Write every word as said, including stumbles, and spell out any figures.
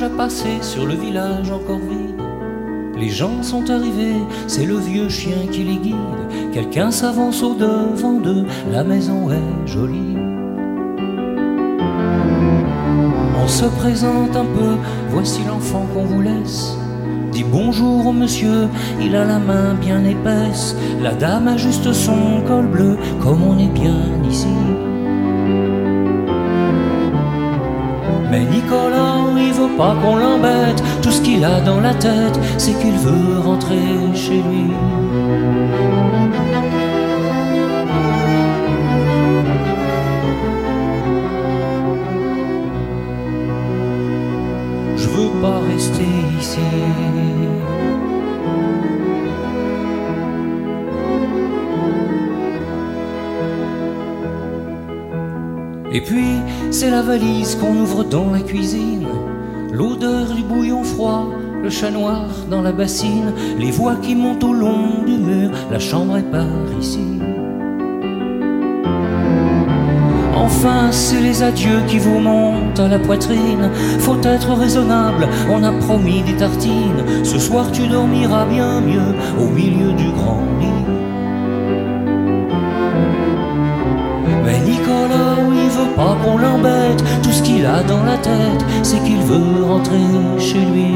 a passé sur le village encore vide. Les gens sont arrivés, c'est le vieux chien qui les guide. Quelqu'un s'avance au devant d'eux, la maison est jolie. On se présente un peu, voici l'enfant qu'on vous laisse. Dis bonjour au monsieur, il a la main bien épaisse. La dame a juste son col bleu, comme on est bien ici. Mais Nicolas, il veut pas qu'on l'embête. Tout ce qu'il a dans la tête, c'est qu'il veut rentrer chez lui. Je veux pas rester ici. Et puis, c'est la valise qu'on ouvre dans la cuisine. L'odeur du bouillon froid, le chat noir dans la bassine, les voix qui montent au long du mur, la chambre est par ici. Enfin, c'est les adieux qui vous montent à la poitrine. Faut être raisonnable, on a promis des tartines. Ce soir tu dormiras bien mieux au milieu du grand lit. Mais Nicolas, il veut pas qu'on l'embête. Tout ce qu'il a dans la tête, c'est qu'il veut rentrer chez lui.